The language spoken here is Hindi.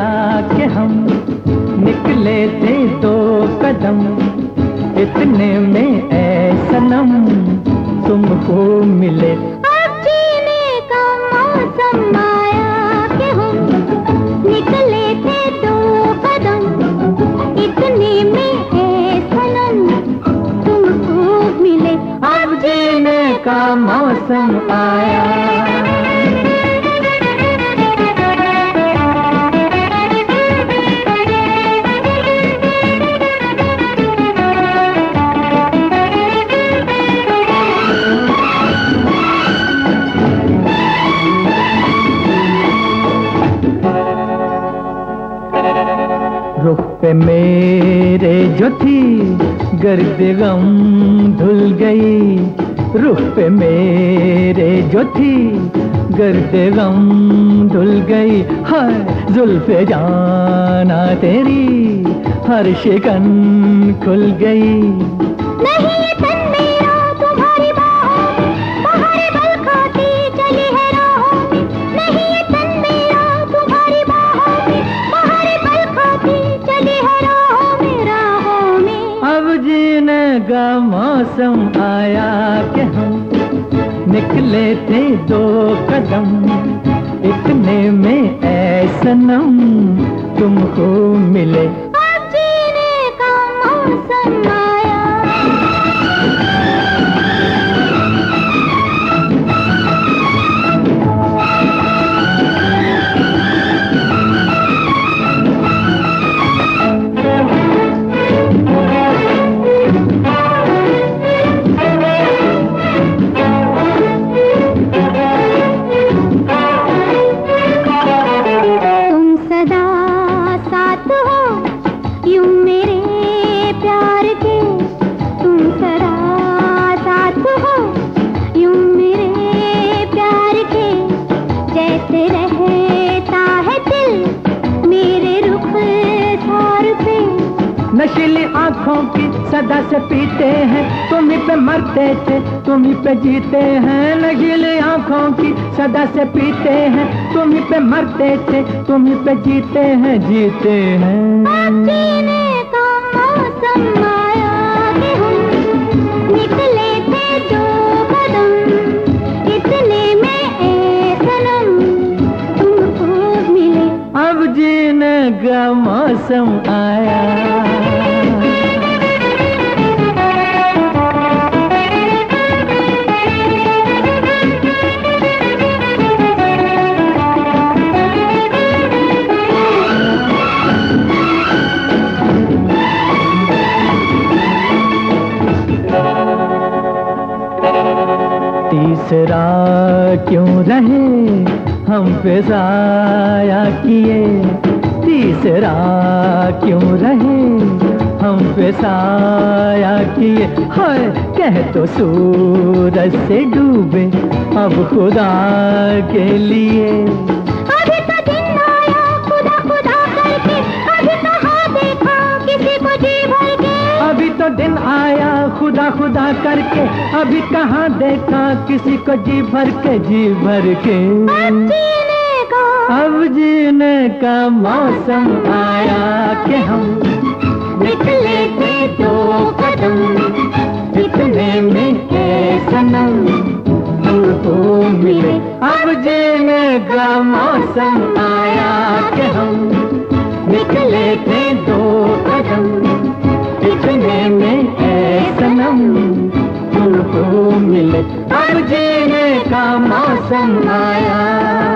आया कि हम निकले थे 2 कदम, इतने में ऐ सनम तुमको मिले। अब जीने का मौसम आया कि हम निकले थे 2 कदम, इतने में ऐ सनम तुमको मिले। अब जीने का मौसम आया। रुख पे मेरे जो थी गर्द गम धुल गई, रुख पे मेरे जो थी गर्द गम धुल गई। हाय जुल्फ़े जाना तेरी हर शिकन खुल गई। नहीं ये तन मेरा तुम्हारी बाहों में, बहारें बल खाती चली है राहों में। नहीं ये तन मेरा तुम्हारी बाहों में, बहारें बल खाती चली है राहों में, राहों में। अब जीने का मौसम आया कि हम निकले थे 2 कदम, इतने में ऐ सनम तुमको मिले। अब जीने का मौसम आया। नशीली आंखों की सदा से पीते हैं, तुम्हीं पे मरते थे तुम्हीं पे जीते हैं। नशीली आंखों की सदा से पीते हैं, तुम्हीं पे मरते थे तुम्हीं पे जीते हैं, जीते हैं। अब जीने का मौसम आया कि हम निकले थे 2 कदम, इतने में ऐ सनम तुमको मिले। अब जीने का मौसम आया। तीसरा क्यों रहे हम पे साया किए, तीसरा क्यों रहे हम पे साया किए। हाय कह तो सूरज से डूबे अब खुदा के लिए। अभी तो दिन आया खुदा खुदा करके, अभी कहाँ देखा किसी को जी भर के। अभी तो दिन आया खुदा खुदा करके, अभी कहाँ देखा किसी को जी भर के, जी भर के। अब जीने का मौसम आया कि हम निकले थे 2 कदम, इतने में ऐ सनम तुमको मिले। अब जीने का मौसम आया कि हम निकले थे 2 कदम, इतने में ऐ सनम तुमको मिले। अब जीने का मौसम आया।